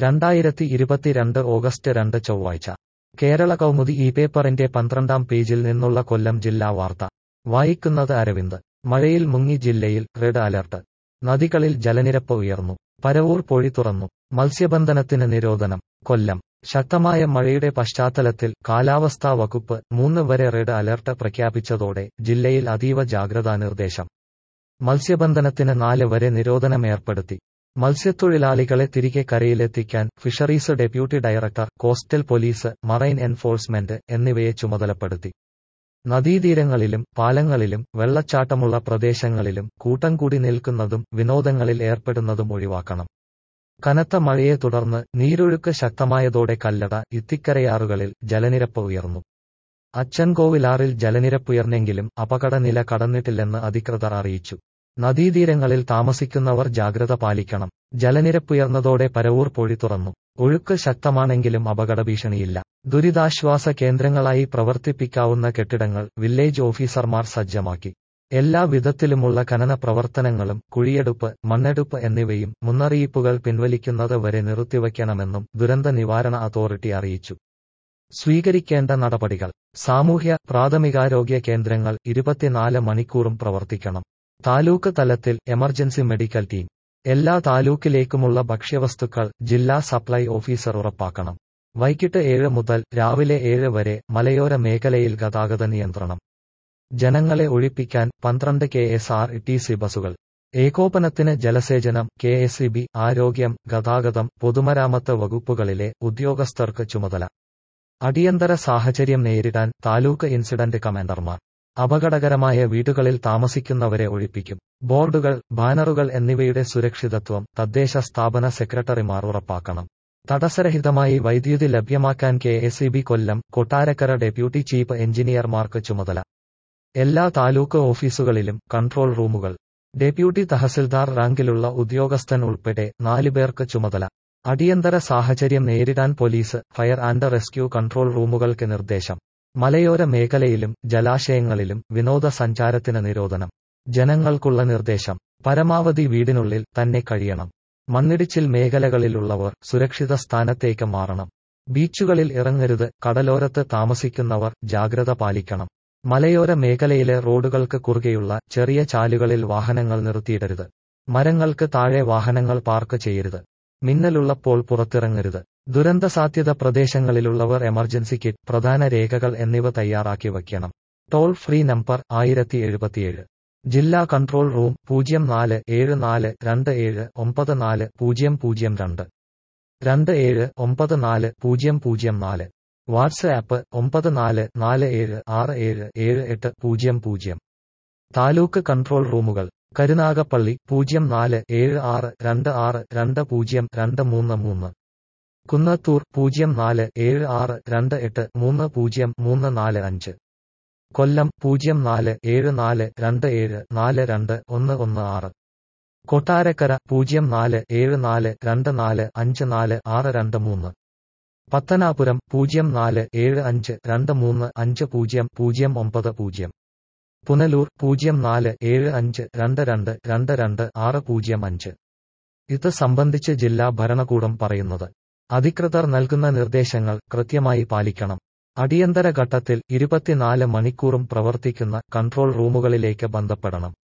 2022 August 2 ചൊവ്വാഴ്ച കേരള കൗമുദി ഈ പേപ്പറിന്റെ 12-ാം പേജിൽ നിന്നുള്ള കൊല്ലം ജില്ലാ വാർത്ത വായിക്കുന്നത് അരവിന്ദ്. മഴയിൽ മുങ്ങി ജില്ലയിൽ റെഡ് അലർട്ട്. നദികളിൽ ജലനിരപ്പ് ഉയർന്നു. പരവൂർ പൊഴി തുറന്നു. മത്സ്യബന്ധനത്തിന് നിരോധനം. കൊല്ലം. ശക്തമായ മഴയുടെ പശ്ചാത്തലത്തിൽ കാലാവസ്ഥാ വകുപ്പ് 3 വരെ റെഡ് അലർട്ട് പ്രഖ്യാപിച്ചതോടെ ജില്ലയിൽ അതീവ ജാഗ്രതാ നിർദ്ദേശം. മത്സ്യബന്ധനത്തിന് 4 വരെ നിരോധനം ഏർപ്പെടുത്തി. മത്സ്യത്തൊഴിലാളികളെ തിരികെ കരയിലെത്തിക്കാൻ fisheries deputy director, coastal police, marine enforcement എന്നിവയെ ചുമതലപ്പെടുത്തി. നദീതീരങ്ങളിലും പാലങ്ങളിലും വെള്ളച്ചാട്ടമുള്ള പ്രദേശങ്ങളിലും കൂട്ടം കൂടി നിൽക്കുന്നതും വിനോദങ്ങളിൽ ഏർപ്പെടുന്നതും ഒഴിവാക്കണം. കനത്ത മഴയെ തുടർന്ന് നീരൊഴുക്ക് ശക്തമായതോടെ കല്ലട, ഇത്തിക്കരയാറുകളിൽ ജലനിരപ്പ് ഉയർന്നു. അച്ചൻകോവിലാറിൽ ജലനിരപ്പുയർന്നെങ്കിലും അപകടനില കടന്നിട്ടില്ലെന്ന് അധികൃതർ അറിയിച്ചു. നദീതീരങ്ങളിൽ താമസിക്കുന്നവർ ജാഗ്രത പാലിക്കണം. ജലനിരപ്പുയർന്നതോടെ പരവൂർ പൊഴി തുറന്നു. ഒഴുക്ക് ശക്തമാണെങ്കിലും അപകടഭീഷണിയില്ല. ദുരിതാശ്വാസ കേന്ദ്രങ്ങളായി പ്രവർത്തിപ്പിക്കാവുന്ന കെട്ടിടങ്ങൾ വില്ലേജ് ഓഫീസർമാർ സജ്ജമാക്കി. എല്ലാ വിധത്തിലുമുള്ള ഖനന പ്രവർത്തനങ്ങളും കുഴിയെടുപ്പ്, മണ്ണെടുപ്പ് എന്നിവയും മുന്നറിയിപ്പുകൾ പിൻവലിക്കുന്നത് വരെ നിർത്തിവയ്ക്കണമെന്നും ദുരന്ത നിവാരണ അതോറിറ്റി അറിയിച്ചു. സ്വീകരിക്കേണ്ട നടപടികൾ. സാമൂഹ്യ പ്രാഥമികാരോഗ്യ കേന്ദ്രങ്ങൾ 24 മണിക്കൂറും പ്രവർത്തിക്കണം. താലൂക്ക് തലത്തിൽ എമർജൻസി മെഡിക്കൽ ടീം. എല്ലാ താലൂക്കിലേക്കുമുള്ള ഭക്ഷ്യവസ്തുക്കൾ ജില്ലാ സപ്ലൈ ഓഫീസർ ഉറപ്പാക്കണം. വൈകിട്ട് 7 മുതൽ രാവിലെ 7 വരെ മലയോര മേഖലയിൽ ഗതാഗത നിയന്ത്രണം. ജനങ്ങളെ ഒഴിപ്പിക്കാൻ 12 KSRTC ബസുകൾ. ഏകോപനത്തിന് ജലസേചനം, KSEB, ആരോഗ്യം, ഗതാഗതം, പൊതുമരാമത്ത് വകുപ്പുകളിലെ ഉദ്യോഗസ്ഥർക്ക് ചുമതല. അടിയന്തര സാഹചര്യം നേരിടാൻ താലൂക്ക് ഇൻസിഡന്റ് കമാൻഡർമാർ. അപകടകരമായ വീടുകളിൽ താമസിക്കുന്നവരെ ഒഴിപ്പിക്കും. ബോർഡുകൾ, ബാനറുകൾ എന്നിവയുടെ സുരക്ഷിതത്വം തദ്ദേശ സ്ഥാപന സെക്രട്ടറിമാർ ഉറപ്പാക്കണം. തടസ്സരഹിതമായി വൈദ്യുതി ലഭ്യമാക്കാൻ KSEB Kollam, Kottarakkara deputy chief എഞ്ചിനീയർമാർക്ക് ചുമതല. എല്ലാ താലൂക്ക് ഓഫീസുകളിലും കൺട്രോൾ റൂമുകൾ. ഡെപ്യൂട്ടി തഹസിൽദാർ റാങ്കിലുള്ള ഉദ്യോഗസ്ഥൻ ഉൾപ്പെടെ 4 പേർക്ക് ചുമതല. അടിയന്തര സാഹചര്യം നേരിടാൻ police, fire and rescue control റൂമുകൾക്ക് നിർദ്ദേശം. മലയോര മേഖലയിലും ജലാശയങ്ങളിലും വിനോദസഞ്ചാരത്തിന് നിരോധനം. ജനങ്ങൾക്കുള്ള നിർദ്ദേശം: പരമാവധി വീടിനുള്ളിൽ തന്നെ കഴിയണം. മണ്ണിടിച്ചിൽ മേഖലകളിലുള്ളവർ സുരക്ഷിത സ്ഥാനത്തേക്ക് മാറണം. ബീച്ചുകളിൽ ഇറങ്ങരുത്. കടലോരത്ത് താമസിക്കുന്നവർ ജാഗ്രത പാലിക്കണം. മലയോര മേഖലയിലെ റോഡുകൾക്ക് കുറുകെയുള്ള ചെറിയ ചാലുകളിൽ വാഹനങ്ങൾ നിർത്തിയിടരുത്. മരങ്ങൾക്ക് താഴെ വാഹനങ്ങൾ പാർക്ക് ചെയ്യരുത്. മിന്നലുള്ളപ്പോൾ പുറത്തിറങ്ങരുത്. ദുരന്തസാധ്യത പ്രദേശങ്ങളിലുള്ളവർ എമർജൻസി കിറ്റ്, പ്രധാന രേഖകൾ എന്നിവ തയ്യാറാക്കി വയ്ക്കണം. Toll free number 1077. ജില്ലാ control room 047427940002. 27940004. WhatsApp 9447677800. Taluk control റൂമുകൾ. കരുനാഗപ്പള്ളി 0476262023. കുന്നത്തൂർ 047628303445. കൊല്ലം 047427421116. കൊട്ടാരക്കര 0474245423. പത്തനാപുരം 0475235090. പുനലൂർ 047522220605. ഇത് സംബന്ധിച്ച് ജില്ലാ ഭരണകൂടം പറയുന്നത്: അധികൃതർ നൽകുന്ന നിർദ്ദേശങ്ങൾ കൃത്യമായി പാലിക്കണം. അടിയന്തര ഘട്ടത്തിൽ 24 മണിക്കൂറും പ്രവർത്തിക്കുന്ന കൺട്രോൾ റൂമുകളിലേക്ക് ബന്ധപ്പെടണം.